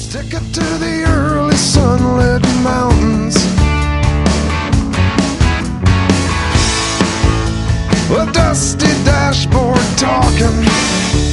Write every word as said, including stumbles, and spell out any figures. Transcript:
Ticket to the early sunlit mountains, a dusty dashboard talking.